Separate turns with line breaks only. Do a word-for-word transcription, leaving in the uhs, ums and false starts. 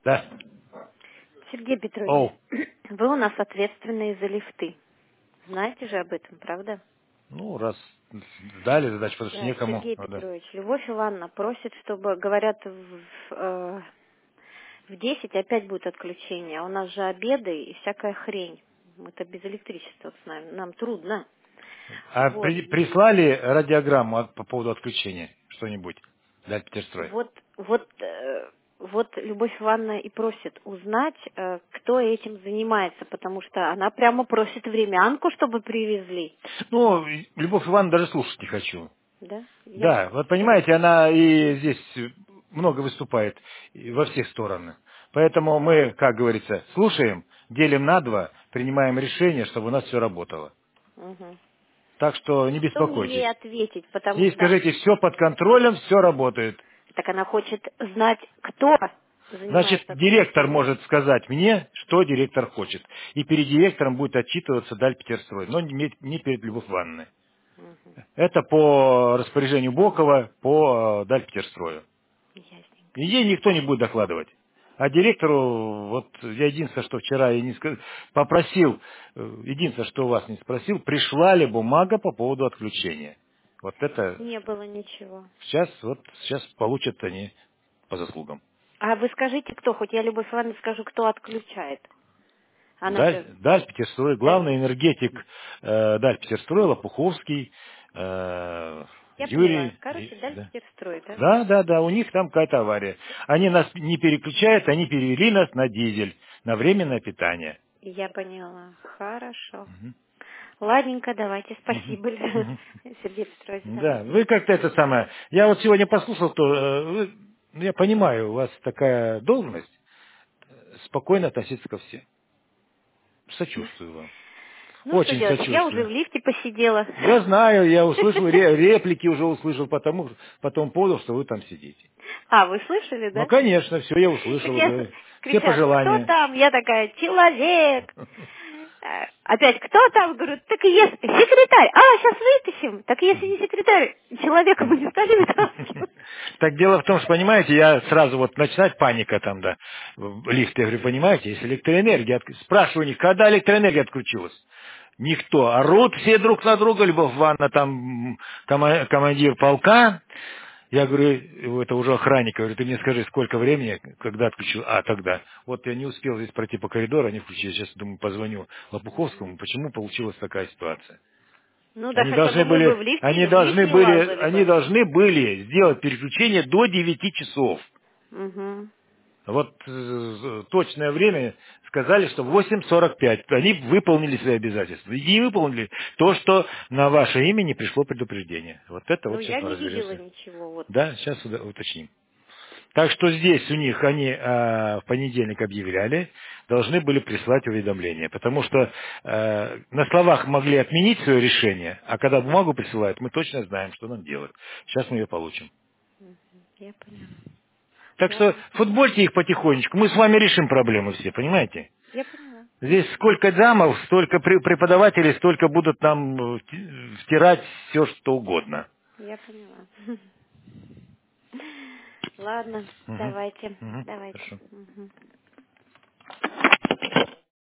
Да.
Сергей Петрович,
Оу.
вы у нас ответственные за лифты. Знаете же об этом, правда?
Ну, раз дали задачу, потому что
Да,
некому.
Сергей
Ну, да.
Петрович, Любовь Ивановна просит, чтобы, говорят, в, э, в десять опять будет отключение. А у нас же обеды и всякая хрень. Мы-то без электричества с нами. Нам трудно.
А
Вот.
при- прислали радиограмму от- по поводу отключения? Что-нибудь? Даль Петерстрой.
Вот, вот, э, вот Любовь Ивановна и просит узнать, э, кто этим занимается, потому что она прямо просит времянку, чтобы привезли.
Ну, Любовь Ивановна даже слушать не хочу.
Да? Я...
Да, вот понимаете, она и здесь много выступает и во всех сторонах. Поэтому мы, как говорится, слушаем, делим на два, принимаем решение, чтобы у нас все работало.
Мгм.
Так что не
Что мне
беспокойтесь.
ей ответить, потому
Ей
что
скажите, все под контролем, все работает.
так она хочет знать, кто
Значит,
занимается
директор
отключением.
может сказать мне, что директор хочет. И перед директором будет отчитываться Даль Петерстрой, но не не перед Любовь Ивановной.
Мгм.
Это по распоряжению Бокова, по э, Даль Петерстрою.
Ясненько.
И ей никто не будет докладывать. А директору, вот я единственное, что вчера я не сказ- попросил, э, единственное, что у вас не спросил, пришла ли бумага по поводу отключения. Вот это
Не было ничего.
сейчас, вот сейчас получат они по заслугам.
А вы скажите, кто, хоть я Любовь Ивановна скажу, кто отключает. Она
Даль,
же,
Даль Петерстрой,
да?
главный энергетик э, Даль Петерстрой, Лопуховский, э,
Я поняла.
Юрий.
Короче,
И-
Даль
да.
Петерстрой, да?
Да, да, да, у них там какая-то авария. Они нас не переключают, они перевели нас на дизель, на временное питание.
Я поняла. Хорошо.
Мгм.
Ладненько, давайте,
Мгм.
спасибо,
Мгм.
Сергей Петрович,
Да,
давайте.
вы как-то это самое. Я вот сегодня послушал, то э, вы- ну, я понимаю, у вас такая должность, э, спокойно относиться ко всем. Сочувствую вам.
Ну, что
Очень
делать, я уже
сочувствую.
в лифте посидела.
Я знаю, я услышал, ре- реплики уже услышал, потому, потом понял, что вы там сидите.
А, вы слышали,
Ну,
да?
конечно, все, я
Так
услышал
я с-
уже. Все
кричат, кто
пожелания.
там? Я такая, человек. Э, Опять, кто там? Говорю, так и есть секретарь. А, сейчас вытащим. Так если не секретарь, человека мы не стали вытаскивать.
Так дело в том, что, понимаете, я сразу вот начинает паника там, да, в лифте, я говорю, понимаете, если электроэнергия, отк- спрашиваю у них, когда электроэнергия отключилась? Никто. Орут все друг на друга, Любовь Ивановна, там, м, кома- командир полка. Я говорю, это уже охранник, говорю, ты мне скажи, сколько времени, когда отключил? А, тогда. Вот я не успел здесь пройти по коридору, они включили. Сейчас, думаю, позвоню Лопуховскому, почему получилась такая ситуация.
Ну да,
Они
хотя
должны
бы мы бы
были,
в лифте,
они
в лифт
должны
не
были,
лазали
они
бы.
должны были сделать переключение до девяти часов.
Угу.
Вот э, точное время сказали, что восемь сорок пять. Они выполнили свои обязательства. И не выполнили то, что на ваше имя не пришло предупреждение. Вот это
Ну,
вот сейчас
я
мы
не видела
разберемся.
ничего. Вот.
Да, сейчас уда- уточним. Так что здесь у них они э, в понедельник объявляли, должны были прислать уведомление. Потому что э, на словах могли отменить свое решение, а когда бумагу присылают, мы точно знаем, что нам делать. Сейчас мы ее получим.
Мгм. Я поняла.
Так что
Ладно.
футбольте их потихонечку. Мы с вами решим проблемы все, понимаете?
Я поняла.
Здесь сколько замов, столько пре- преподавателей, столько будут нам э, вти- втирать все, что угодно.
Я поняла. Ладно,
Мгм.
давайте,
Мгм.
давайте.
Хорошо.
Мгм.